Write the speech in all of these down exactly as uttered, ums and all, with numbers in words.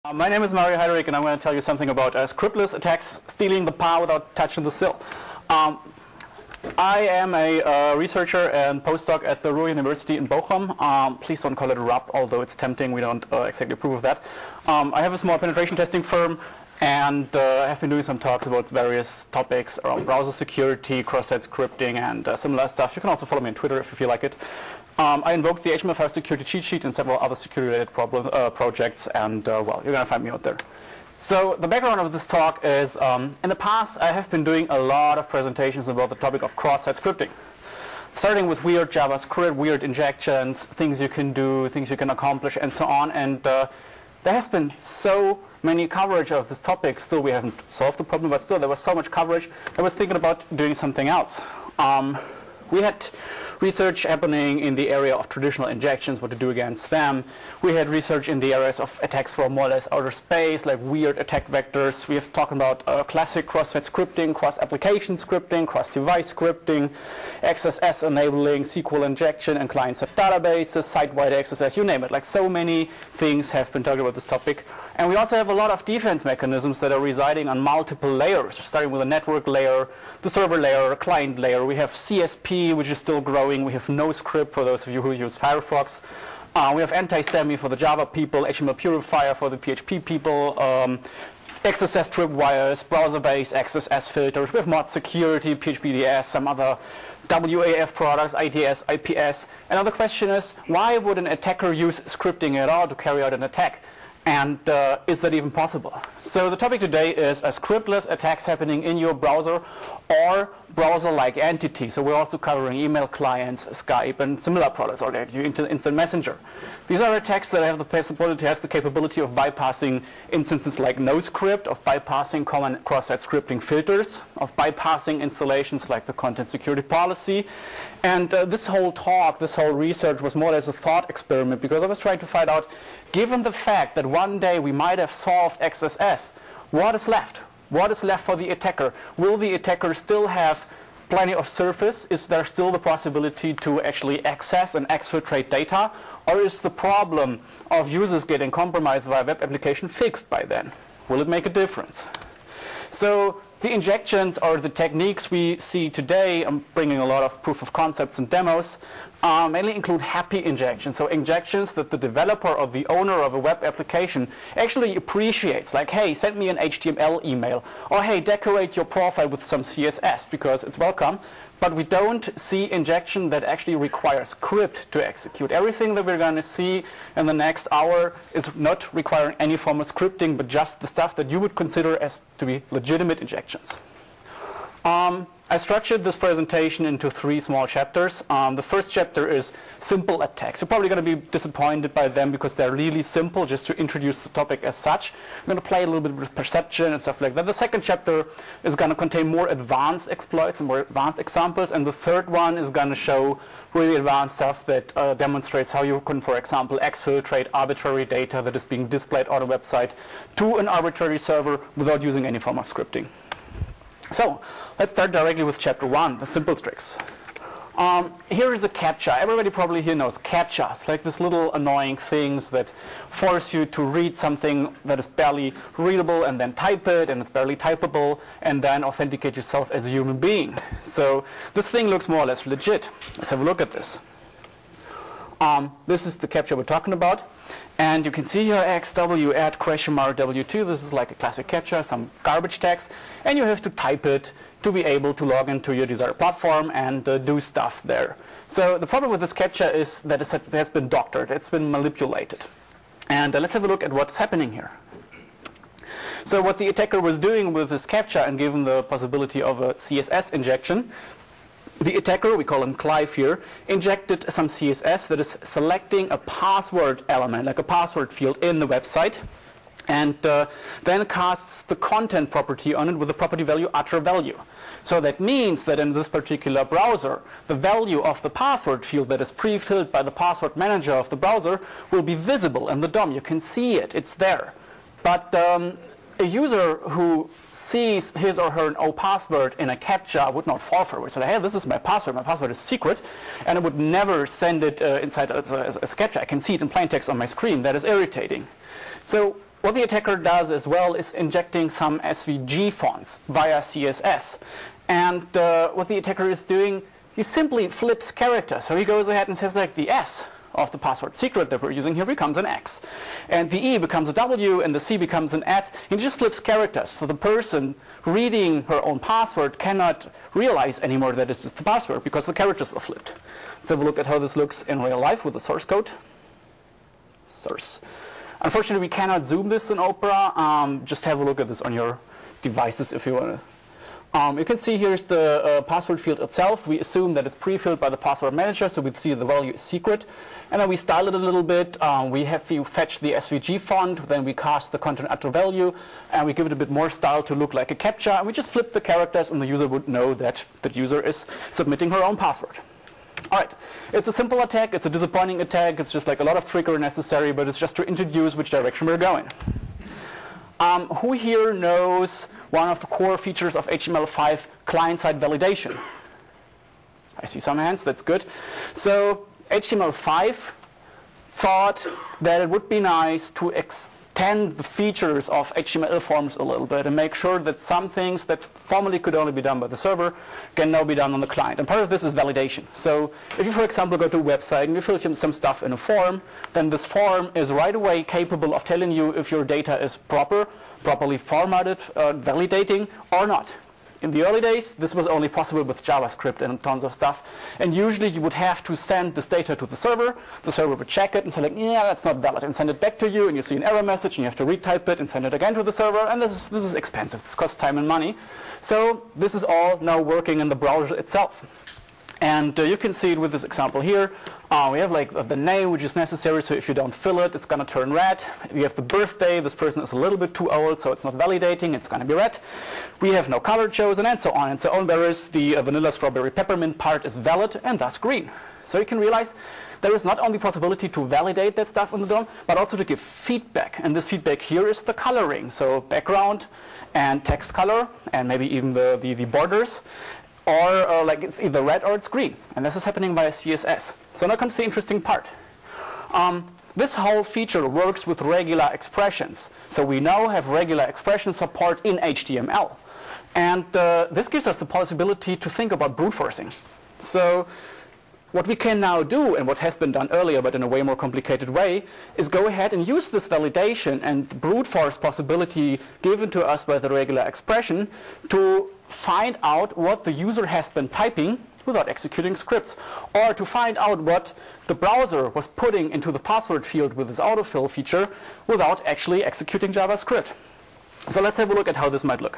Uh, my name is Mario Heiderich, and I'm going to tell you something about uh, scriptless attacks stealing the power without touching the sill. Um, I am a uh, researcher and postdoc at the Ruhr University in Bochum. Um, please don't call it a R U P, although it's tempting. We don't uh, exactly approve of that. Um, I have a small penetration testing firm, and uh, I have been doing some talks about various topics around browser security, cross-site scripting, and uh, similar stuff. You can also follow me on Twitter if you feel like it. Um, I invoked the H T M L five security cheat sheet and several other security-related problem uh, projects, and uh, well, you're going to find me out there. So the background of this talk is, um, in the past, I have been doing a lot of presentations about the topic of cross-site scripting, starting with weird JavaScript, weird injections, things you can do, things you can accomplish, and so on. And uh, there has been so many coverage of this topic. Still, we haven't solved the problem, but still, there was so much coverage. I was thinking about doing something else. Um, we had research happening in the area of traditional injections, what to do against them. We had research in the areas of attacks from more or less outer space, like weird attack vectors. We have talked about uh, classic cross-site scripting, cross-application scripting, cross-device scripting, X S S enabling, S Q L injection, and client-side databases, site-wide X S S, you name it. Like, so many things have been talking about this topic. And we also have a lot of defense mechanisms that are residing on multiple layers, starting with the network layer, the server layer, client layer. We have C S P, which is still growing. We have NoScript for those of you who use Firefox. Uh, we have anti-semi for the Java people, H T M L Purifier for the P H P people, um, X S S tripwires, browser-based X S S filters. We have mod security, P H P D S, some other W A F products, I D S, I P S. Another question is, why would an attacker use scripting at all to carry out an attack? And uh, is that even possible? So the topic today is uh, scriptless attacks happening in your browser or browser-like entities. So we're also covering email clients, Skype, and similar products, or like your Instant Messenger. These are attacks that have the possibility, has the capability of bypassing instances like NoScript, of bypassing common cross-site scripting filters, of bypassing installations like the content security policy. And uh, this whole talk, this whole research was more or less a thought experiment, because I was trying to find out, given the fact that one day we might have solved X S S, what is left? What is left for the attacker? Will the attacker still have plenty of surface? Is there still the possibility to actually access and exfiltrate data? Or is the problem of users getting compromised via web application fixed by then? Will it make a difference? So the injections or the techniques we see today, I'm bringing a lot of proof of concepts and demos, uh, mainly include happy injections. So injections that the developer or the owner of a web application actually appreciates. Like, hey, send me an H T M L email. Or, hey, decorate your profile with some C S S, because it's welcome. But we don't see injection that actually requires script to execute. Everything that we're going to see in the next hour is not requiring any form of scripting, but just the stuff that you would consider as to be legitimate injections. Um, I structured this presentation into three small chapters. Um, the first chapter is simple attacks. You're probably going to be disappointed by them because they're really simple, just to introduce the topic as such. I'm going to play a little bit with perception and stuff like that. The second chapter is going to contain more advanced exploits and more advanced examples. And the third one is going to show really advanced stuff that uh, demonstrates how you can, for example, exfiltrate arbitrary data that is being displayed on a website to an arbitrary server without using any form of scripting. So let's start directly with chapter one, the simple tricks. Um, here is a CAPTCHA. Everybody probably here knows CAPTCHAs, like these little annoying things that force you to read something that is barely readable and then type it, and it's barely typable, and then authenticate yourself as a human being. So this thing looks more or less legit. Let's have a look at this. Um, this is the CAPTCHA we're talking about. And you can see here X W add question mark W two. This is like a classic CAPTCHA, some garbage text. And you have to type it to be able to log into your desired platform and uh, do stuff there. So the problem with this CAPTCHA is that it has been doctored. It's been manipulated. And uh, let's have a look at what's happening here. So what the attacker was doing with this CAPTCHA, and given the possibility of a C S S injection, the attacker, we call him Clive here, injected some C S S that is selecting a password element, like a password field in the website, and uh, then casts the content property on it with the property value utter value. So that means that in this particular browser, the value of the password field that is pre-filled by the password manager of the browser will be visible in the D O M. You can see it, it's there. But um, a user who sees his or her no password in a CAPTCHA would not fall for it. So, hey, this is my password. My password is secret, and I would never send it uh, inside as a, as a CAPTCHA. I can see it in plain text on my screen. That is irritating. So what the attacker does as well is injecting some S V G fonts via C S S. And uh, what the attacker is doing, he simply flips characters. So he goes ahead and says like the S of the password secret that we're using here becomes an X. And the E becomes a W, and the C becomes an at. He just flips characters. So the person reading her own password cannot realize anymore that it's just the password because the characters were flipped. Let's have a look at how this looks in real life with the source code. Source. Unfortunately, we cannot zoom this in Opera. Um, just have a look at this on your devices if you want to. Um, you can see here's the uh, password field itself. We assume that it's pre-filled by the password manager, so we see the value is secret. And then we style it a little bit. Um, we have to fetch the S V G font, then we cast the content after value, and we give it a bit more style to look like a CAPTCHA, and we just flip the characters, and the user would know that the user is submitting her own password. All right, it's a simple attack. It's a disappointing attack. It's just like a lot of trickery necessary, but it's just to introduce which direction we're going. Um, who here knows one of the core features of H T M L five, client-side validation? I see some hands, that's good. So H T M L five thought that it would be nice to extend the features of H T M L forms a little bit and make sure that some things that formerly could only be done by the server can now be done on the client. And part of this is validation. So if you, for example, go to a website and you fill some stuff in a form, then this form is right away capable of telling you if your data is proper, properly formatted, uh, validating, or not. In the early days, this was only possible with JavaScript and tons of stuff. And usually you would have to send this data to the server. The server would check it and say, like, yeah, that's not valid, and send it back to you. And you see an error message, and you have to retype it and send it again to the server. And this is, this is expensive. This costs time and money. So this is all now working in the browser itself. And uh, you can see it with this example here. Uh, we have like the name, which is necessary, so if you don't fill it, it's going to turn red. We have the birthday. This person is a little bit too old, so it's not validating. It's going to be red. We have no color chosen, and so on and so on. Whereas the uh, vanilla, strawberry, peppermint part is valid and thus green. So you can realize there is not only possibility to validate that stuff in the D O M, but also to give feedback. And this feedback here is the coloring. So background and text color, and maybe even the, the, the borders. Or uh, like it's either red or it's green. And this is happening via C S S. So now comes the interesting part. Um, this whole feature works with regular expressions. So we now have regular expression support in H T M L. And uh, this gives us the possibility to think about brute forcing. So what we can now do, and what has been done earlier but in a way more complicated way, is go ahead and use this validation and brute force possibility given to us by the regular expression to find out what the user has been typing without executing scripts, or to find out what the browser was putting into the password field with this autofill feature without actually executing JavaScript. So let's have a look at how this might look.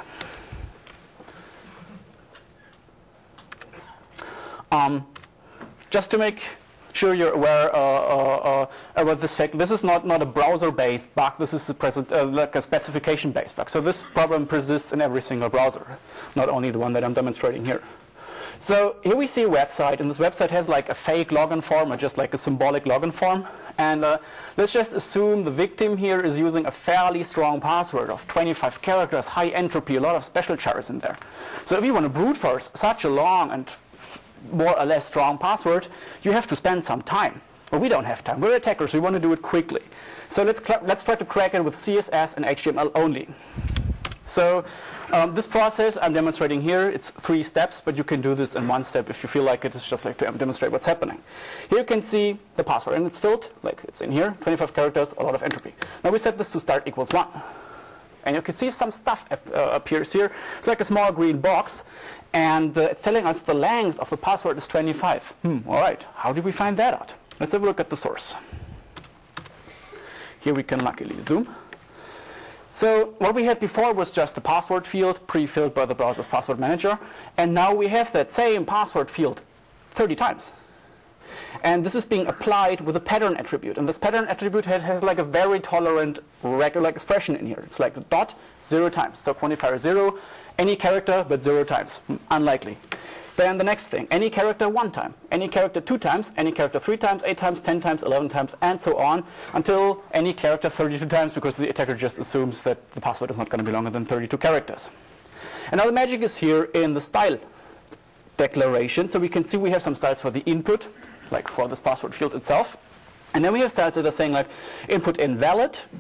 Um, just to make sure you're aware uh, uh, uh, about this fact, this is not, not a browser-based bug. This is a present, uh, like a specification-based bug. So this problem persists in every single browser, not only the one that I'm demonstrating here. So here we see a website, and this website has like a fake login form, or just like a symbolic login form. And uh, let's just assume the victim here is using a fairly strong password of twenty-five characters, high entropy, a lot of special chars in there. So if you want to brute force such a long and more or less strong password, you have to spend some time. Well, we don't have time. We're attackers. We want to do it quickly. So let's, let's try to crack it with C S S and H T M L only. So um, this process I'm demonstrating here, it's three steps, but you can do this in one step if you feel like it is just like to demonstrate what's happening. Here you can see the password, and it's filled, like it's in here, twenty-five characters, a lot of entropy. Now we set this to start equals one. And you can see some stuff ap uh, appears here. It's like a small green box, and uh, it's telling us the length of the password is twenty-five. Hmm, all right, how did we find that out? Let's have a look at the source. Here we can luckily zoom. So what we had before was just the password field pre-filled by the browser's password manager, and now we have that same password field thirty times. And this is being applied with a pattern attribute. And this pattern attribute has, has like a very tolerant regular expression in here. It's like the dot zero times. So quantifier zero, any character but zero times. Hmm, unlikely. Then the next thing, any character one time, any character two times, any character three times, eight times, ten times, eleven times, and so on, until any character thirty-two times, because the attacker just assumes that the password is not going to be longer than thirty-two characters. And now the magic is here in the style declaration. So we can see we have some styles for the input, like for this password field itself. And then we have styles that are saying like input invalid,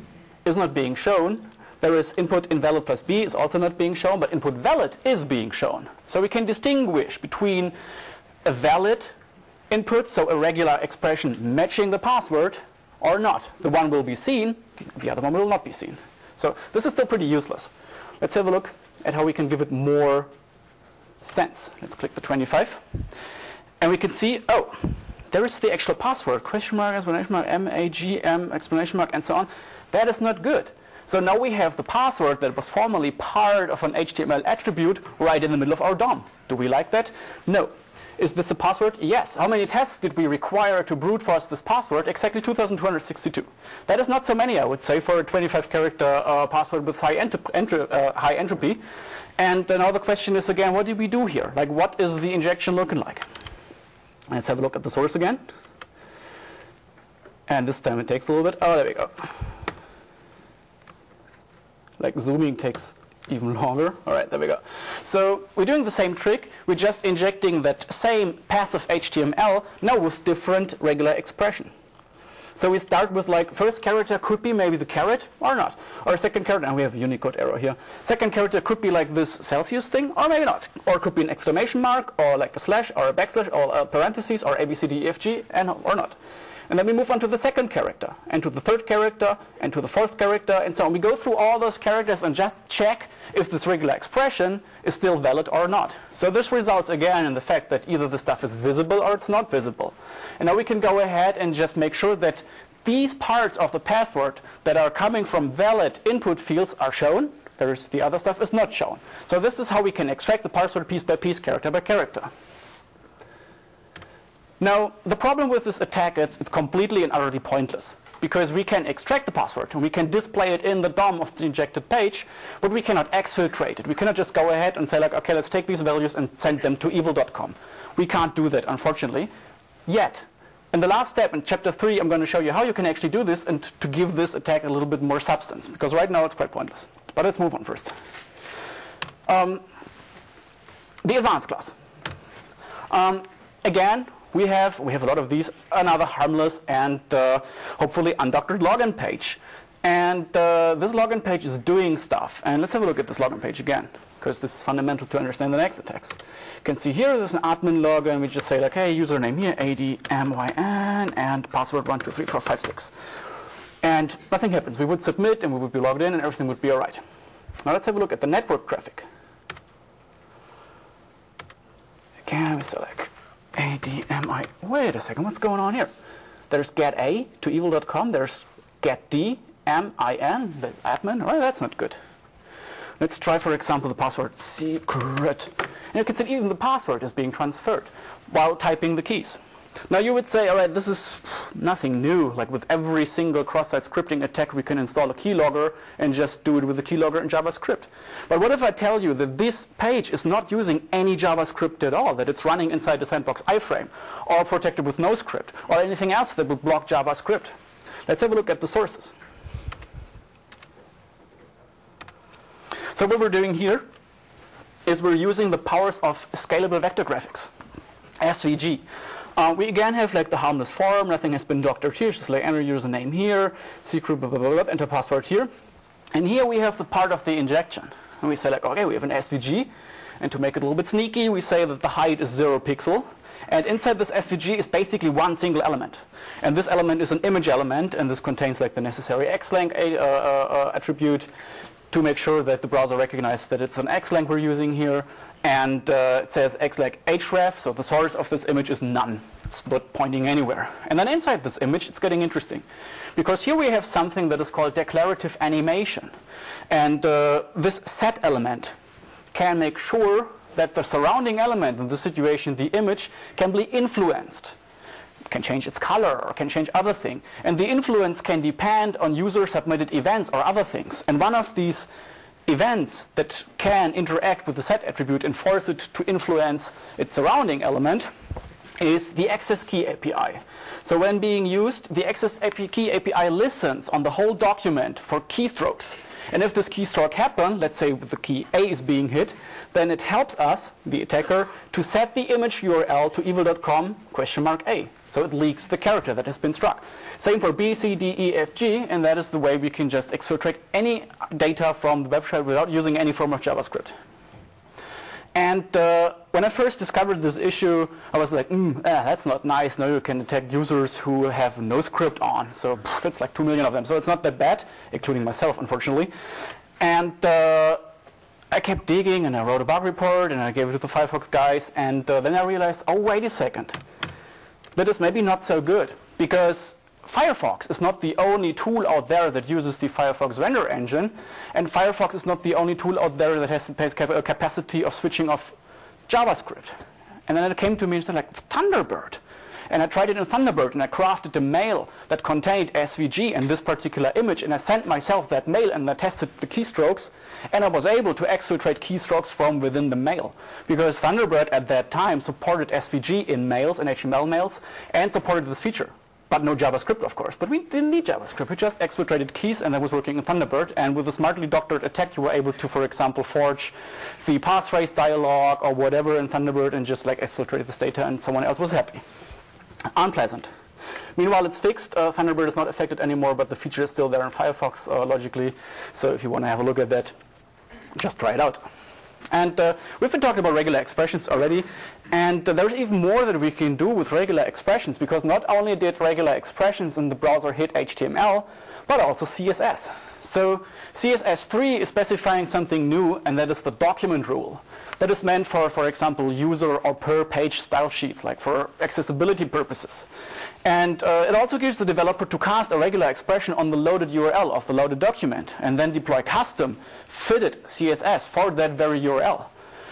is not being shown. There is input invalid plus B is also not being shown, but input valid is being shown. So we can distinguish between a valid input, so a regular expression matching the password, or not. The one will be seen, the other one will not be seen. So this is still pretty useless. Let's have a look at how we can give it more sense. Let's click the twenty-five. And we can see, oh, there is the actual password, question mark, explanation mark, M A G M, explanation mark, and so on. That is not good. So now we have the password that was formerly part of an H T M L attribute right in the middle of our D O M. Do we like that? No. Is this a password? Yes. How many tests did we require to brute force this password? Exactly two thousand two hundred sixty-two. That is not so many, I would say, for a twenty-five character uh, password with high, entro entro uh, high entropy. And uh, now the question is again, what did we do here? Like, what is the injection looking like? Let's have a look at the source again. And this time it takes a little bit. Oh, there we go. Like zooming takes even longer. All right, there we go. So we're doing the same trick. We're just injecting that same passive H T M L now with different regular expression. So we start with like first character could be maybe the caret or not. Or second character, and we have a Unicode error here. Second character could be like this Celsius thing or maybe not. Or it could be an exclamation mark or like a slash or a backslash or a parentheses or A B C D E F G and or not. And then we move on to the second character, and to the third character, and to the fourth character, and so on. We go through all those characters and just check if this regular expression is still valid or not. So this results again in the fact that either the stuff is visible or it's not visible. And now we can go ahead and just make sure that these parts of the password that are coming from valid input fields are shown, whereas the other stuff is not shown. So this is how we can extract the password piece by piece, character by character. Now, the problem with this attack is it's completely and utterly pointless, because we can extract the password and we can display it in the D O M of the injected page, but we cannot exfiltrate it. We cannot just go ahead and say like, okay, let's take these values and send them to evil dot com. We can't do that, unfortunately, yet. In the last step, in chapter three, I'm going to show you how you can actually do this and to give this attack a little bit more substance, because right now it's quite pointless. But let's move on first. Um, the advanced class. Um, again, We have, we have a lot of these, another harmless and uh, hopefully undoctored login page. And uh, this login page is doing stuff. And let's have a look at this login page again, because this is fundamental to understand the next attacks. You can see here there's an admin login. We just say like, hey, username here, A D M Y N, and password one two three four five six. And nothing happens. We would submit, and we would be logged in, and everything would be all right. Now let's have a look at the network traffic. Again, we select A D M I. Wait a second, what's going on here? There's get A to evil dot com. There's get D M I N. There's admin. Well, that's not good. Let's try, for example, the password secret. And you can see even the password is being transferred while typing the keys. Now you would say, all right, this is nothing new. Like with every single cross-site scripting attack, we can install a keylogger and just do it with the keylogger in JavaScript. But what if I tell you that this page is not using any JavaScript at all, that it's running inside the sandbox iframe, or protected with no script, or anything else that would block JavaScript? Let's have a look at the sources. So what we're doing here is we're using the powers of scalable vector graphics, S V G. Uh, we again have like the harmless form, nothing has been doctored here, just like enter username here, secret, blah, blah, blah, blah, enter password here. And here we have the part of the injection. And we say like, okay, we have an S V G. And to make it a little bit sneaky, we say that the height is zero pixel. And inside this S V G is basically one single element. And this element is an image element, and this contains like the necessary X-lang uh, uh, attribute to make sure that the browser recognizes that it's an X-lang we're using here. And uh, it says X like href, so the source of this image is none. It's not pointing anywhere. And then inside this image, it's getting interesting. Because here we have something that is called declarative animation. And uh, this set element can make sure that the surrounding element, in this situation, the image, can be influenced. It can change its color or can change other things. And the influence can depend on user-submitted events or other things. And one of these events that can interact with the set attribute and force it to influence its surrounding element is the access key A P I. So when being used, the access key A P I listens on the whole document for keystrokes. And if this keystroke happens, let's say the key A is being hit, then it helps us, the attacker, to set the image U R L to evil dot com question mark A. So it leaks the character that has been struck. Same for B, C, D, E, F, G, and that is the way we can just exfiltrate any data from the website without using any form of JavaScript. And uh, when I first discovered this issue, I was like, mm, ah, that's not nice. Now you can attack users who have no script on. So pff, it's like two million of them. So it's not that bad, including myself, unfortunately. And uh, I kept digging, and I wrote a bug report, and I gave it to the Firefox guys. And uh, then I realized, oh, wait a second. That is maybe not so good, because Firefox is not the only tool out there that uses the Firefox render engine, and Firefox is not the only tool out there that has a capacity of switching off JavaScript. And then it came to me and said, like, Thunderbird. And I tried it in Thunderbird, and I crafted a mail that contained S V G and this particular image, and I sent myself that mail, and I tested the keystrokes, and I was able to exfiltrate keystrokes from within the mail. Because Thunderbird at that time supported S V G in mails and H T M L mails, and supported this feature. But no JavaScript, of course. But we didn't need JavaScript. We just exfiltrated keys, and that was working in Thunderbird. And with a smartly doctored attack, you were able to, for example, forge the passphrase dialog or whatever in Thunderbird and just like exfiltrate this data, and someone else was happy. Unpleasant. Meanwhile, it's fixed. Uh, Thunderbird is not affected anymore, but the feature is still there in Firefox, uh, logically. So if you want to have a look at that, just try it out. And uh, we've been talking about regular expressions already, and uh, there's even more that we can do with regular expressions, because not only did regular expressions in the browser hit H T M L, but also C S S. So C S S three is specifying something new, and that is the document rule. That is meant for, for example, user or per page style sheets, like for accessibility purposes. And uh, it also gives the developer to cast a regular expression on the loaded U R L of the loaded document, and then deploy custom fitted C S S for that very U R L.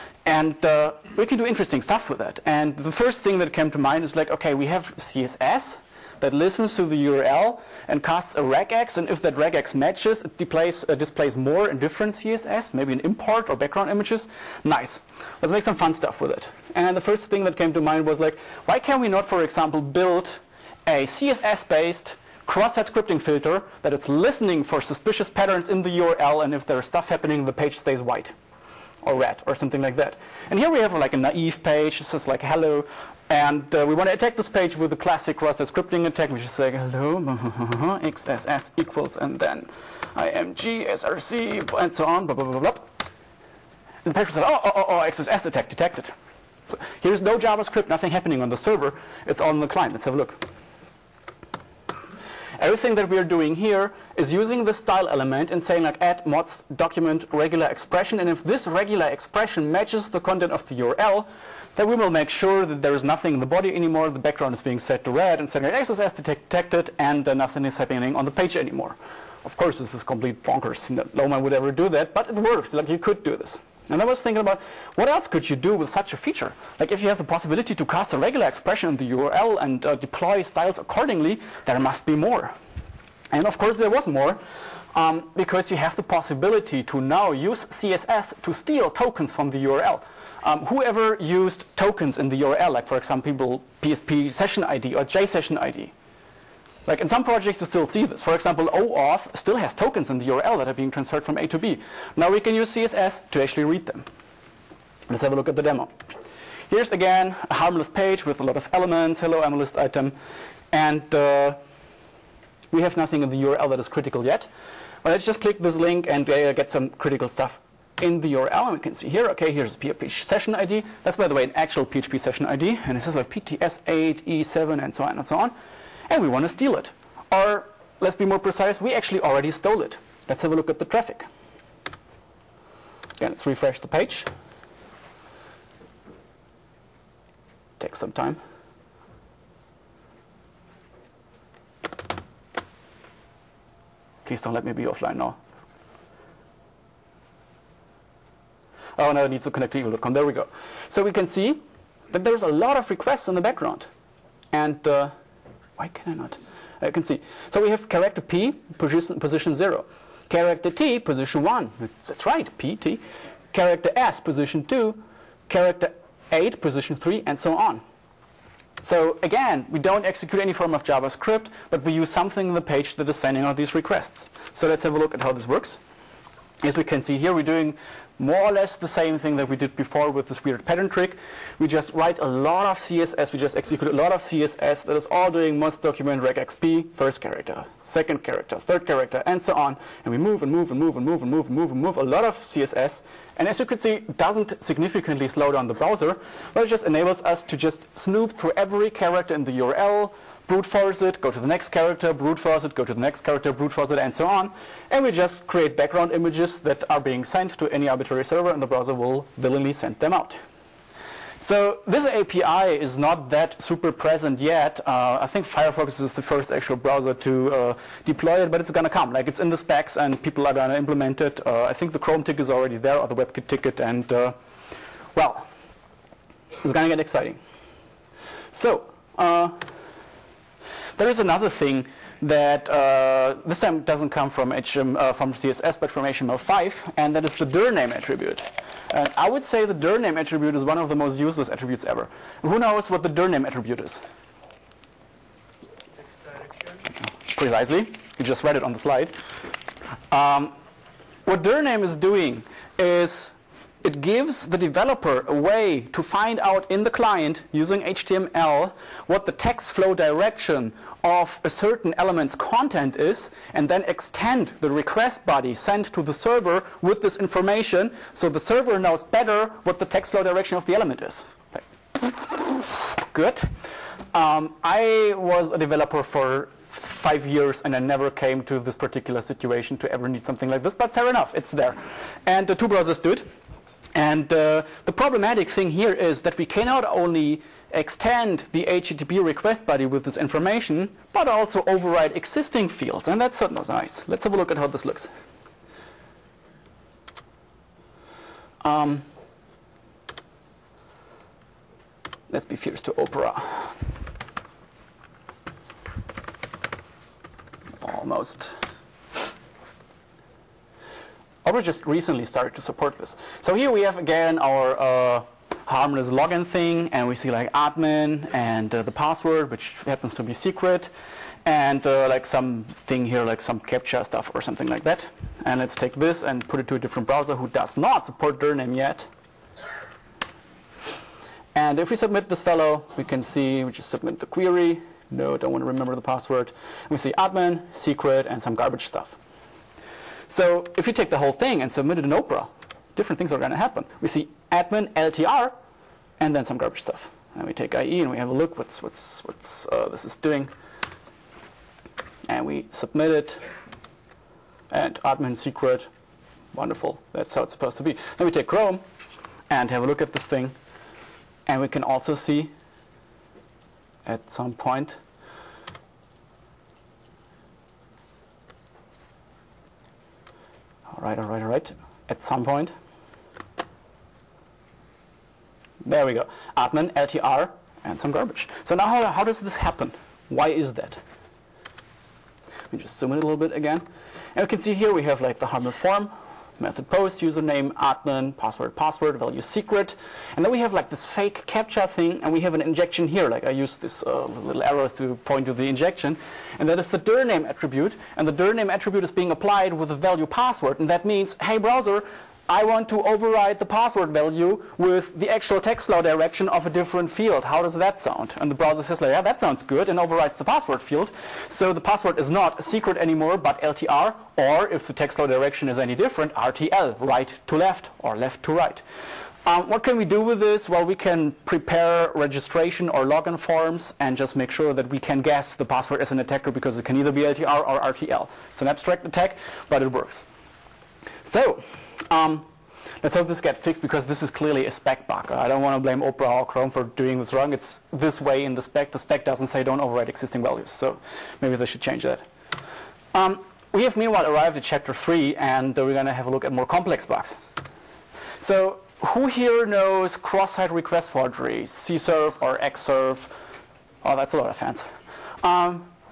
And uh, we can do interesting stuff with that. And the first thing that came to mind is like, okay, we have C S S that listens to the U R L and casts a regex, and if that regex matches, it displays, uh, displays more and different C S S, maybe an import or background images. Nice. Let's make some fun stuff with it. And the first thing that came to mind was like, why can we not, for example, build a C S S-based cross-site scripting filter that is listening for suspicious patterns in the U R L, and if there's stuff happening, the page stays white or red or something like that. And here we have like a naive page. It says like hello, and uh, we want to attack this page with the classic cross-site scripting attack, which is like hello X S S equals and then I M G S R C and so on, blah blah blah blah. And the page says, oh oh oh, oh X S S attack detected. So here's no JavaScript, nothing happening on the server. It's on the client. Let's have a look. Everything that we are doing here is using the style element and saying like add mods document regular expression, and if this regular expression matches the content of the U R L, then we will make sure that there is nothing in the body anymore, the background is being set to red, and saying X S S detected, and uh, nothing is happening on the page anymore. Of course, this is complete bonkers. No, no one would ever do that, but it works. Like, you could do this. And I was thinking about, what else could you do with such a feature? Like, if you have the possibility to cast a regular expression in the U R L and uh, deploy styles accordingly, there must be more. And of course there was more, um, because you have the possibility to now use C S S to steal tokens from the U R L. Um, whoever used tokens in the U R L, like for example P S P session I D or J session I D. Like in some projects you still see this. For example, OAuth still has tokens in the U R L that are being transferred from A to B. Now we can use C S S to actually read them. Let's have a look at the demo. Here's again a harmless page with a lot of elements. Hello, I'm a list item. And uh, we have nothing in the U R L that is critical yet. Well, let's just click this link and uh, get some critical stuff in the U R L. And we can see here, okay, here's a P H P session I D. That's, by the way, an actual P H P session I D. And this is like P T S eight E seven and so on and so on. And we want to steal it. Or, let's be more precise, we actually already stole it. Let's have a look at the traffic. Again, let's refresh the page. Takes some time. Please don't let me be offline now. Oh, no, it needs to connect to evil dot com. There we go. So we can see that there's a lot of requests in the background. And uh, why can I not? I can see. So we have character P, position, position zero. Character T, position one. That's right, P, T. Character S, position two. Character eight, position three, and so on. So again, we don't execute any form of JavaScript, but we use something in the page that is sending out these requests. So let's have a look at how this works. As we can see here, we're doing more or less the same thing that we did before with this weird pattern trick. We just write a lot of C S S. We just execute a lot of C S S that is all doing must document regexp, first character, second character, third character, and so on. And we move and move and move and move and move and move and move a lot of C S S. And as you can see, it doesn't significantly slow down the browser, but it just enables us to just snoop through every character in the U R L, brute force it, go to the next character, brute force it, go to the next character, brute force it, and so on. And we just create background images that are being sent to any arbitrary server, and the browser will willingly send them out. So this A P I is not that super present yet. Uh, I think Firefox is the first actual browser to uh, deploy it, but it's going to come. Like, it's in the specs, and people are going to implement it. Uh, I think the Chrome ticket is already there, or the WebKit ticket, and uh, well, it's going to get exciting. So. Uh, There is another thing that uh, this time doesn't come from, H M, uh, from C S S, but from H T M L five, and that is the dir name attribute. And I would say the dir name attribute is one of the most useless attributes ever. Who knows what the dir name attribute is? Precisely. You just read it on the slide. Um, what dir name is doing is it gives the developer a way to find out in the client using H T M L what the text flow direction of a certain element's content is, and then extend the request body sent to the server with this information, so the server knows better what the text flow direction of the element is. Good. Um, I was a developer for five years, and I never came to this particular situation to ever need something like this, but fair enough, it's there. And the two browsers do it. And uh, the problematic thing here is that we can not only extend the H T T P request body with this information, but also override existing fields. And that's not nice. Let's have a look at how this looks. Um, let's be fierce to Opera. Almost. Opera just recently started to support this. So here we have again our uh, harmless login thing, and we see like admin and uh, the password, which happens to be secret, and uh, like some thing here, like some captcha stuff or something like that. And let's take this and put it to a different browser who does not support dir name yet. And if we submit this fellow, we can see we just submit the query. No, don't want to remember the password. And we see admin, secret, and some garbage stuff. So if you take the whole thing and submit it in Opera, different things are going to happen. We see admin, L T R, and then some garbage stuff. And we take I E and we have a look what's what's what's uh, this is doing, and we submit it. And admin, secret, wonderful. That's how it's supposed to be. Then we take Chrome and have a look at this thing, and we can also see at some point. All right, all right, all right. At some point. There we go. Admin, L T R, and some garbage. So now how, how does this happen? Why is that? Let me just zoom in a little bit again. And we can see here we have like the harmless form, method post, username, admin, password, password, value secret. And then we have like this fake captcha thing, and we have an injection here. Like I use this uh, little arrows to point to the injection. And that is the dir name attribute. And the dir name attribute is being applied with the value password. And that means, hey browser, I want to override the password value with the actual text flow direction of a different field. How does that sound? And the browser says, like, yeah, that sounds good, and overrides the password field. So the password is not a secret anymore, but L T R, or if the text flow direction is any different, R T L, right to left, or left to right. Um, what can we do with this? Well, we can prepare registration or login forms and just make sure that we can guess the password as an attacker, because it can either be L T R or R T L. It's an abstract attack, but it works. So, Um, let's hope this gets fixed, because this is clearly a spec bug. I don't want to blame Opera or Chrome for doing this wrong. It's this way in the spec. The spec doesn't say don't override existing values, so maybe they should change that. Um, we have meanwhile arrived at chapter three, and uh, we're going to have a look at more complex bugs. So who here knows cross-site request forgery, C serve or X serve? Oh, that's a lot of fans. Um,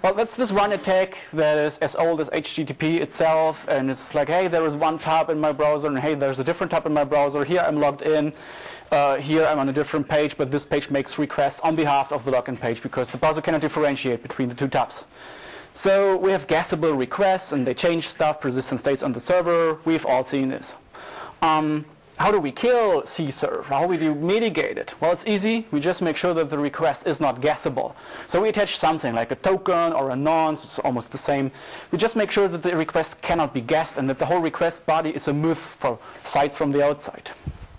Well, that's this one attack that is as old as H T T P itself, and it's like, hey, there is one tab in my browser, and hey, there's a different tab in my browser. Here I'm logged in. Uh, here I'm on a different page, but this page makes requests on behalf of the login page because the browser cannot differentiate between the two tabs. So we have guessable requests, and they change stuff, persistent states on the server. We've all seen this. Um, how do we kill C-serve? How do we mitigate it? Well, it's easy. We just make sure that the request is not guessable. So we attach something like a token or a nonce. It's almost the same. We just make sure that the request cannot be guessed and that the whole request body is a myth for sites from the outside.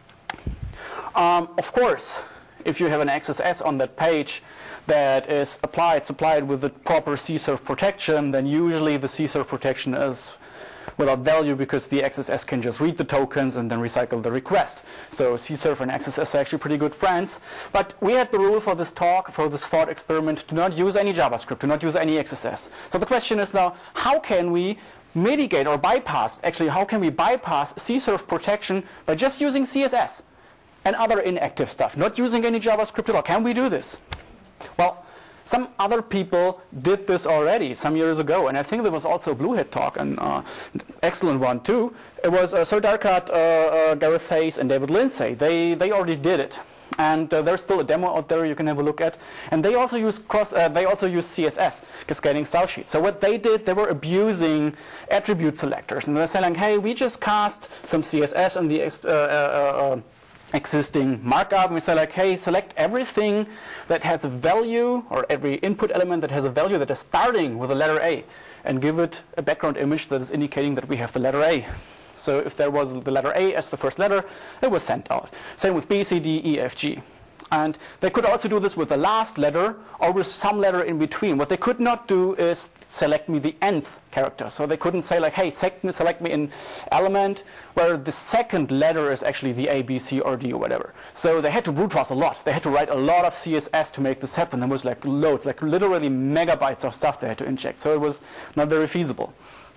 Um, of course, if you have an X S S on that page that is applied, supplied with the proper C-serve protection, then usually the C-serve protection is without value because the X S S can just read the tokens and then recycle the request. So C-serve and X S S are actually pretty good friends. But we had the rule for this talk, for this thought experiment, to not use any JavaScript, to not use any X S S. So the question is now, how can we mitigate or bypass, actually, how can we bypass C-serve protection by just using C S S? And other inactive stuff, not using any JavaScript at all. Can we do this? Well, some other people did this already some years ago, and I think there was also a Bluehead talk, and uh, excellent one too. It was uh, Sir Darkat, uh, uh, Gareth Hayes, and David Lindsay. They they already did it, and uh, there's still a demo out there you can have a look at. And they also use cross. Uh, they also use C S S, cascading style sheets. So what they did, they were abusing attribute selectors, and they're saying, hey, we just cast some C S S on the uh, uh, uh, existing markup, and we say like, hey, select everything that has a value, or every input element that has a value that is starting with the letter A, and give it a background image that is indicating that we have the letter A. So if there was the letter A as the first letter, it was sent out. Same with B, C, D, E, F, G. And they could also do this with the last letter or with some letter in between. What they could not do is select me the nth character. So they couldn't say like, hey, select me an element where the second letter is actually the A, B, C, or D, or whatever. So they had to brute force a lot. They had to write a lot of C S S to make this happen. There was like loads, like literally megabytes of stuff they had to inject. So it was not very feasible.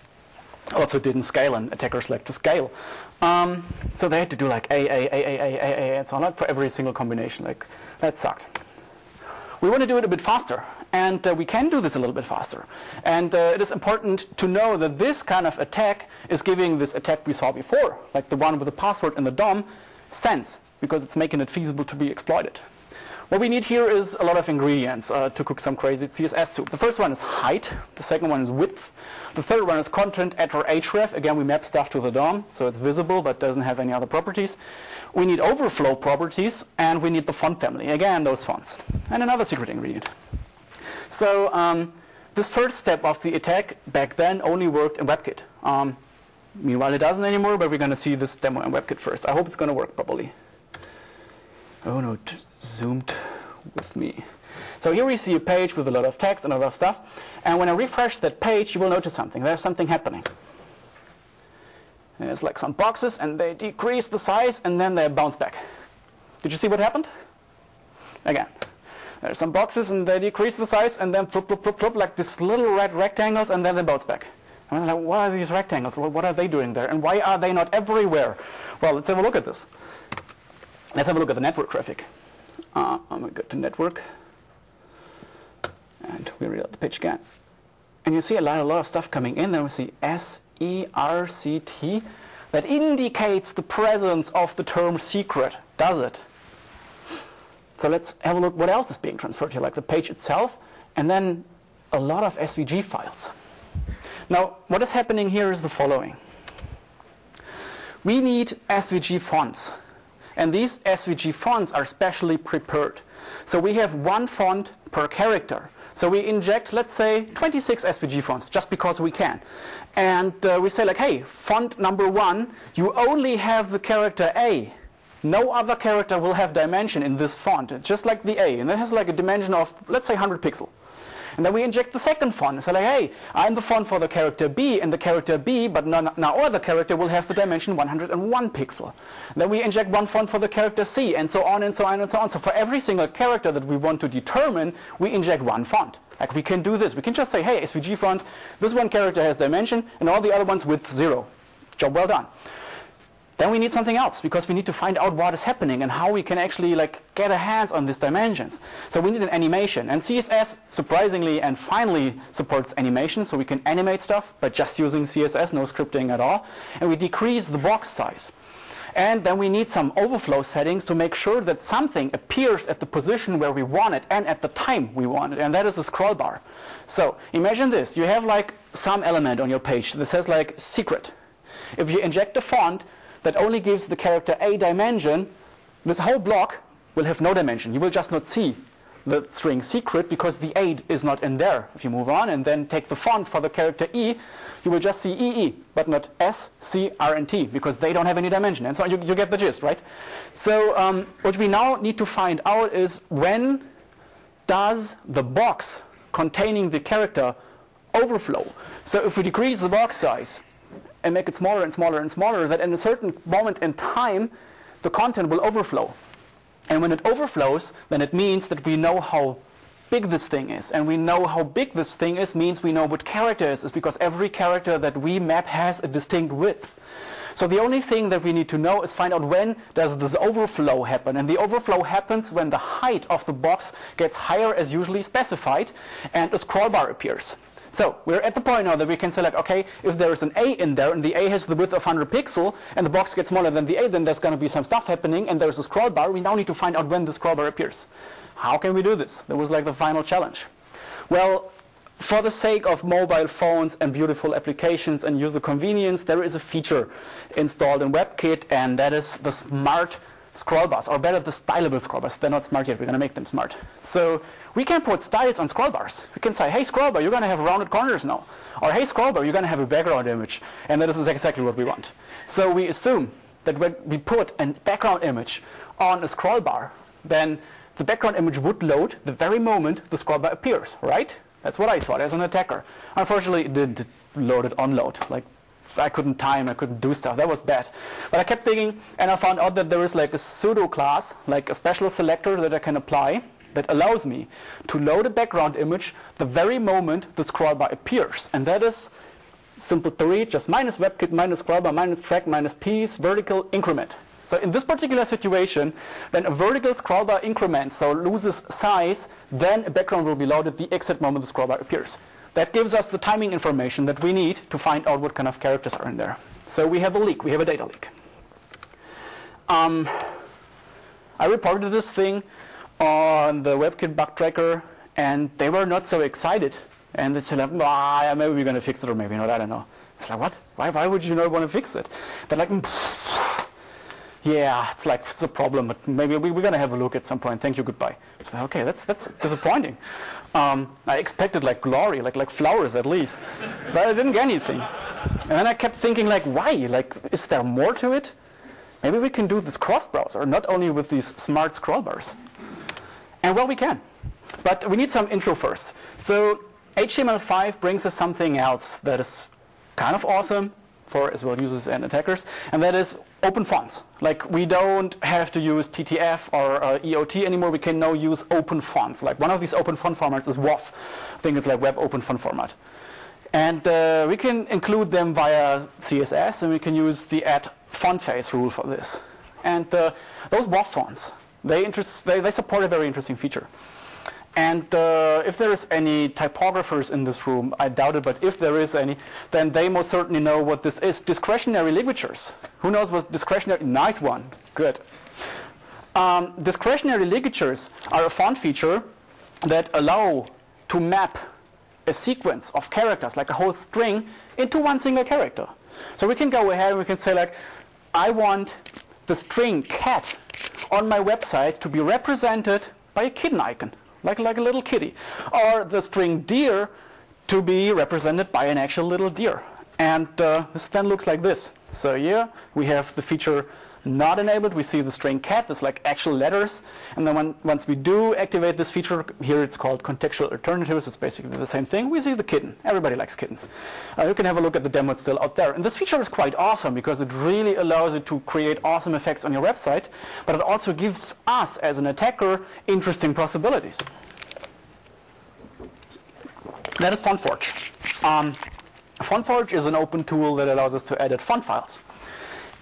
Also didn't scale, and attackers like to scale. Um, so they had to do like A, A, A, A, A, A, A, and so on, like for every single combination. Like, that sucked. We want to do it a bit faster, and uh, we can do this a little bit faster. And uh, it is important to know that this kind of attack is giving this attack we saw before, like the one with the password and the D O M, sense, because it's making it feasible to be exploited. What we need here is a lot of ingredients uh, to cook some crazy C S S soup. The first one is height. The second one is width. The third one is content at or href. Again, we map stuff to the D O M, so it's visible but doesn't have any other properties. We need overflow properties, and we need the font family. Again, those fonts. And another secret ingredient. So um, this first step of the attack back then only worked in WebKit. Um, meanwhile, it doesn't anymore, but we're going to see this demo in WebKit first. I hope it's going to work properly. Oh no, it zoomed with me. So here we see a page with a lot of text and a lot of stuff. And when I refresh that page, you will notice something. There's something happening. There's like some boxes, and they decrease the size, and then they bounce back. Did you see what happened? Again. There's some boxes, and they decrease the size, and then flip, flip, flip, flip, like these little red rectangles, and then they bounce back. And I'm like, what are these rectangles? What are they doing there? And why are they not everywhere? Well, let's have a look at this. Let's have a look at the network traffic. Uh, I'm going to go to network. And we reload the page again. And you see a lot, a lot of stuff coming in. Then we see S E R C T. That indicates the presence of the term secret, does it? So let's have a look what else is being transferred here, like the page itself, and then a lot of S V G files. Now, what is happening here is the following. We need S V G fonts. And these S V G fonts are specially prepared. So we have one font per character. So we inject, let's say, twenty-six S V G fonts, just because we can. And uh, we say like, hey, font number one, you only have the character A. No other character will have dimension in this font. It's just like the A. And it has like a dimension of, let's say, one hundred pixel. And then we inject the second font and say like, hey, I'm the font for the character B and the character B, but now, now other character will have the dimension one hundred one pixel. And then we inject one font for the character C, and so on and so on and so on. So for every single character that we want to determine, we inject one font. Like we can do this. We can just say, hey, S V G font, this one character has dimension, and all the other ones with zero. Job well done. then we need something else, because we need to find out what is happening and how we can actually like get our hands on these dimensions. So we need an animation, and C S S surprisingly and finally supports animation, so we can animate stuff by just using C S S, no scripting at all, and we decrease the box size. And then we need some overflow settings to make sure that something appears at the position where we want it and at the time we want it, and that is the scroll bar. So imagine this, you have like some element on your page that says like secret. If you inject a font that only gives the character a dimension, this whole block will have no dimension. You will just not see the string secret because the A is not in there. If you move on and then take the font for the character E, you will just see E E, but not S, C, R, and T, because they don't have any dimension. And so you, you get the gist, right? So um, what we now need to find out is when does the box containing the character overflow. So if we decrease the box size and make it smaller and smaller and smaller, that in a certain moment in time, the content will overflow. And when it overflows, then it means that we know how big this thing is. And we know how big this thing is means we know what character it is, is because every character that we map has a distinct width. So the only thing that we need to know is find out when does this overflow happen. And the overflow happens when the height of the box gets higher as usually specified and a scroll bar appears. So we're at the point now that we can select, okay, if there is an A in there and the A has the width of one hundred pixel and the box gets smaller than the A, then there's going to be some stuff happening and there's a scroll bar. We now need to find out when the scroll bar appears. How can we do this? That was like the final challenge. Well, for the sake of mobile phones and beautiful applications and user convenience, there is a feature installed in WebKit, and that is the smart scroll bars, or better, the stylable scroll bars. They're not smart yet. We're going to make them smart. So we can put styles on scroll bars. We can say, hey, scroll bar, you're going to have rounded corners now. Or, hey, scroll bar, you're going to have a background image. And that is exactly what we want. So we assume that when we put a background image on a scroll bar, then the background image would load the very moment the scroll bar appears, right? That's what I thought as an attacker. Unfortunately, it didn't load it on load. Like, I couldn't time, I couldn't do stuff. That was bad. But I kept digging, and I found out that there is like a pseudo class, like a special selector that I can apply that allows me to load a background image the very moment the scroll bar appears. And that is simple to read, just minus WebKit, minus scroll bar, minus track, minus piece, vertical increment. So in this particular situation, when a vertical scroll bar increments, so loses size, then a background will be loaded the exact moment the scroll bar appears. That gives us the timing information that we need to find out what kind of characters are in there. So we have a leak, we have a data leak. Um, I reported this thing on the WebKit bug tracker, and they were not so excited. And they said, ah, maybe we're going to fix it, or maybe not, I don't know. It's like, what? Why, why would you not want to fix it? They're like, yeah, it's like, it's a problem, but maybe we, we're going to have a look at some point. Thank you, goodbye. So, okay, that's, that's disappointing. Um, I expected like glory, like, like flowers at least, but I didn't get anything. And then I kept thinking, like, why? Like, is there more to it? Maybe we can do this cross-browser, not only with these smart scroll bars. And well, we can. But we need some intro first. So H T M L five brings us something else that is kind of awesome for as well users and attackers, and that is open fonts. Like, we don't have to use T T F or uh, E O T anymore. We can now use open fonts. Like, one of these open font formats is W O F. I think it's like Web Open Font Format. And uh, we can include them via C S S, and we can use the add font face rule for this. And uh, those W O F fonts, they, interest, they, they support a very interesting feature. And uh, if there is any typographers in this room, I doubt it, but if there is any, then they most certainly know what this is. Discretionary ligatures. Who knows what discretionary? Nice one. Good. Um, discretionary ligatures are a font feature that allow to map a sequence of characters, like a whole string, into one single character. So we can go ahead and we can say, like, I want the string cat on my website to be represented by a kitten icon. Like, like a little kitty. Or the string deer to be represented by an actual little deer. And uh, this then looks like this. So here we have the feature not enabled. We see the string cat, that's like actual letters. And then when, once we do activate this feature, here it's called contextual alternatives. It's basically the same thing. We see the kitten. Everybody likes kittens. Uh, you can have a look at the demo. It's still out there. And this feature is quite awesome because it really allows you to create awesome effects on your website. But it also gives us, as an attacker, interesting possibilities. That is FontForge. Um, FontForge is an open tool that allows us to edit font files.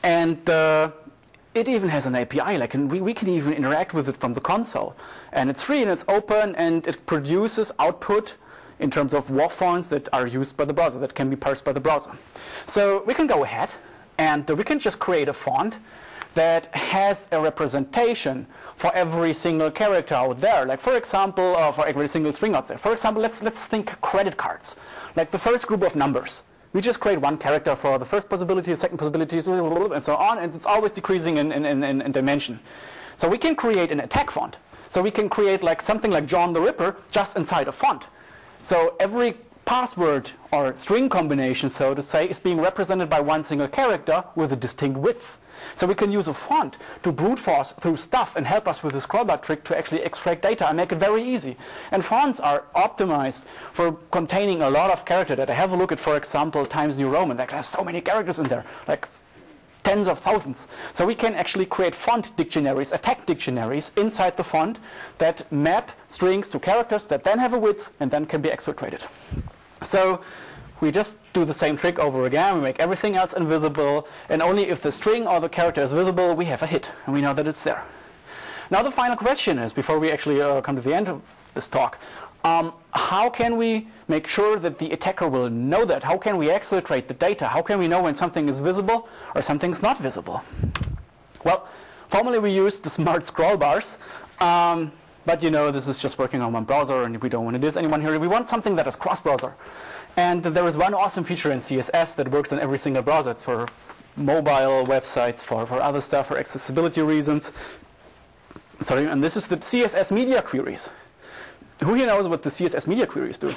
And uh, it even has an A P I, like, and we, we can even interact with it from the console. And it's free and it's open, and it produces output in terms of W A V fonts that are used by the browser, that can be parsed by the browser. So we can go ahead and uh, we can just create a font that has a representation for every single character out there. Like, for example, uh, for every single string out there. For example, let's, let's think credit cards. Like the first group of numbers. We just create one character for the first possibility, the second possibility, and so on, and it's always decreasing in, in, in, in dimension. So we can create an attack font. So we can create like something like John the Ripper just inside a font. So every password or string combination, so to say, is being represented by one single character with a distinct width. So we can use a font to brute force through stuff and help us with the scrollbar trick to actually extract data and make it very easy. And fonts are optimized for containing a lot of character data. Have a look at, for example, Times New Roman. Like, there's so many characters in there, like tens of thousands. So we can actually create font dictionaries, attack dictionaries inside the font that map strings to characters that then have a width and then can be exfiltrated. So we just do the same trick over again. We make everything else invisible, and only if the string or the character is visible, we have a hit, and we know that it's there. Now the final question is, before we actually uh, come to the end of this talk, um, how can we make sure that the attacker will know that? How can we exfiltrate the data? How can we know when something is visible or something's not visible? Well, formerly we used the smart scroll bars. Um, But you know, this is just working on one browser, and we don't want to diss anyone here. We want something that is cross-browser. And there is one awesome feature in C S S that works on every single browser. It's for mobile websites, for, for other stuff, for accessibility reasons. Sorry, and this is the C S S media queries. Who here knows what the C S S media queries do?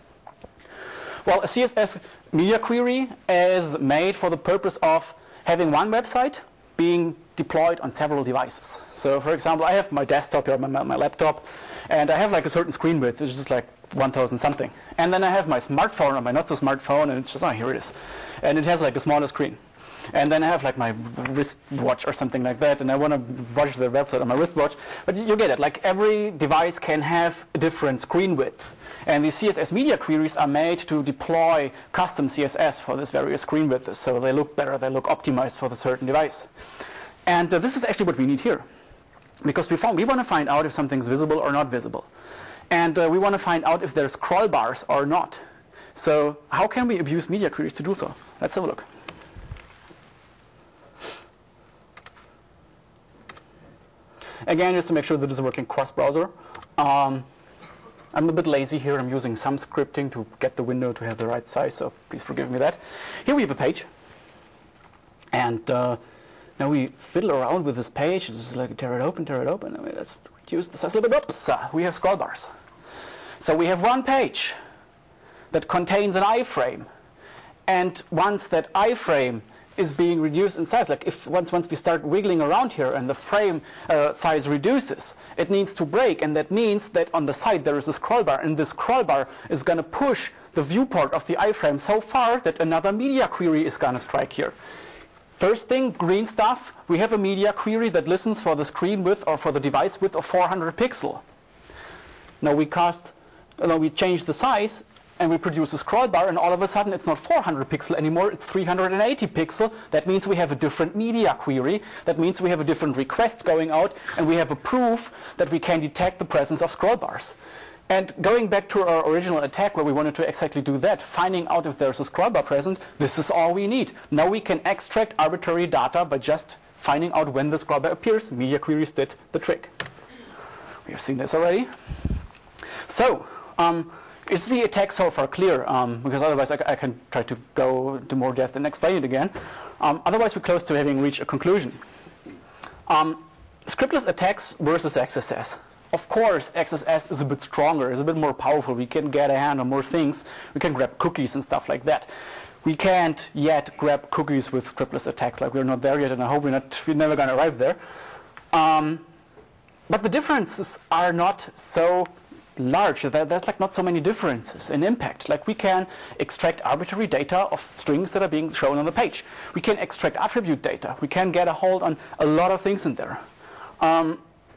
Well, a C S S media query is made for the purpose of having one website being deployed on several devices. So for example, I have my desktop here, my, my laptop, and I have like a certain screen width, which is just like one thousand something. And then I have my smartphone or my not so smartphone, and it's just, oh, here it is. And it has like a smaller screen. And then I have like my wristwatch or something like that, and I want to watch the website on my wristwatch. But you get it, like every device can have a different screen width. And the C S S media queries are made to deploy custom C S S for this various screen widths. So they look better, they look optimized for the certain device. And uh, this is actually what we need here. Because we, found, we want to find out if something's visible or not visible. And uh, we want to find out if there's scroll bars or not. So how can we abuse media queries to do so? Let's have a look. Again, just to make sure that this is working cross-browser. Um, I'm a bit lazy here. I'm using some scripting to get the window to have the right size, so please forgive me that. Here we have a page. And uh, now we fiddle around with this page. Just like tear it open, tear it open. I mean, let's reduce the size a little bit. Oops, uh, we have scroll bars. So we have one page that contains an iframe. And once that iframe is being reduced in size, like if once once we start wiggling around here and the frame uh, size reduces, it needs to break, and that means that on the side there is a scroll bar, and this scroll bar is going to push the viewport of the iframe so far that another media query is going to strike here. First thing, green stuff, we have a media query that listens for the screen width or for the device width of four hundred pixel. Now we cast, now we change the size, and we produce a scroll bar, and all of a sudden it's not four hundred pixel anymore, it's three hundred eighty pixel. That means we have a different media query. That means we have a different request going out, and we have a proof that we can detect the presence of scroll bars. And going back to our original attack where we wanted to exactly do that, finding out if there's a scroll bar present, this is all we need. Now we can extract arbitrary data by just finding out when the scroll bar appears. Media queries did the trick. We have seen this already. So, um, is the attack so far clear? Um, because otherwise I, I can try to go into more depth and explain it again. Um, otherwise we're close to having reached a conclusion. Um, scriptless attacks versus X S S. Of course, X S S is a bit stronger, is a bit more powerful. We can get a hand on more things. We can grab cookies and stuff like that. We can't yet grab cookies with scriptless attacks. Like, we're not there yet, and I hope we're not. We're never going to arrive there. Um, but the differences are not so large. There's like not so many differences in impact. Like, we can extract arbitrary data of strings that are being shown on the page. We can extract attribute data. We can get a hold on a lot of things in there. Um,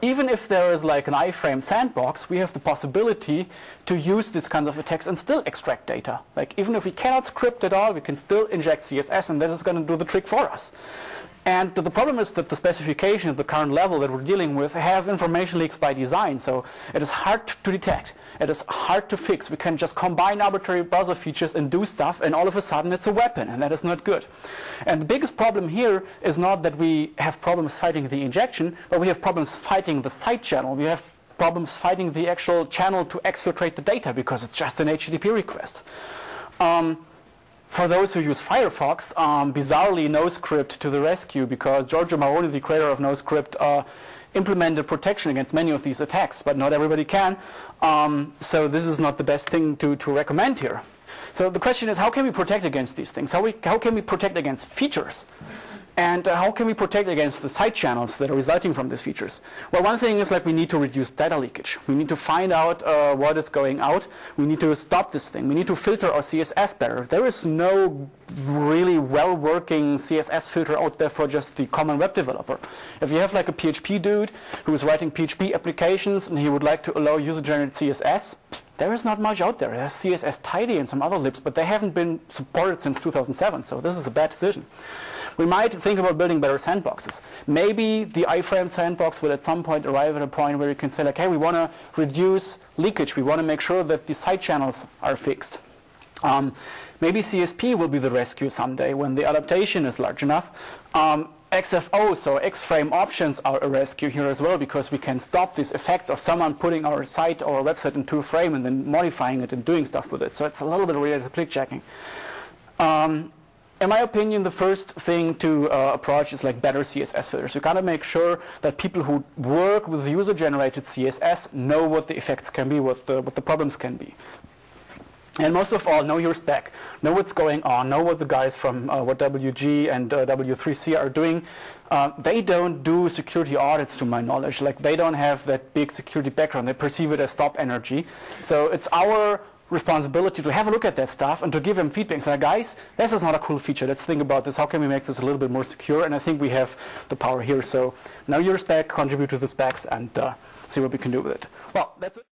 even if there is like an iframe sandbox, we have the possibility to use these kinds of attacks and still extract data. Like even if we cannot script at all, we can still inject C S S, and that is going to do the trick for us. And the problem is that the specification at the current level that we're dealing with have information leaks by design, so it is hard to detect. It is hard to fix. We can just combine arbitrary browser features and do stuff, and all of a sudden it's a weapon, and that is not good. And the biggest problem here is not that we have problems fighting the injection, but we have problems fighting the side channel. We have problems fighting the actual channel to exfiltrate the data, because it's just an H T T P request. Um, For those who use Firefox, um, bizarrely, NoScript to the rescue, because Giorgio Maroni, the creator of NoScript, uh, implemented protection against many of these attacks, but not everybody can. Um, so this is not the best thing to, to recommend here. So the question is, how can we protect against these things? How, we, how can we protect against features? And uh, how can we protect against the side channels that are resulting from these features? Well, one thing is like we need to reduce data leakage. We need to find out uh, what is going out. We need to stop this thing. We need to filter our C S S better. There is no really well-working C S S filter out there for just the common web developer. If you have like a P H P dude who is writing P H P applications and he would like to allow user-generated C S S, there is not much out there. There's C S S Tidy and some other libs, but they haven't been supported since two thousand seven, so this is a bad decision. We might think about building better sandboxes. Maybe the iframe sandbox will at some point arrive at a point where you can say like, hey, we want to reduce leakage. We want to make sure that the side channels are fixed. Um, maybe C S P will be the rescue someday when the adaptation is large enough. Um, X F O, so X-frame options, are a rescue here as well, because we can stop these effects of someone putting our site or our website into a frame and then modifying it and doing stuff with it. So it's a little bit related to click checking. Um, In my opinion, the first thing to uh, approach is like better C S S filters. You gotta make sure that people who work with user-generated C S S know what the effects can be, what the, what the problems can be. And most of all, know your spec. Know what's going on. Know what the guys from uh, what W G and uh, W three C are doing. Uh, they don't do security audits, to my knowledge. Like, they don't have that big security background. They perceive it as stop energy. So it's our responsibility to have a look at that stuff and to give them feedback. So, guys, this is not a cool feature. Let's think about this. How can we make this a little bit more secure? And I think we have the power here. So know your spec, contribute to the specs, and uh, see what we can do with it. Well, that's it.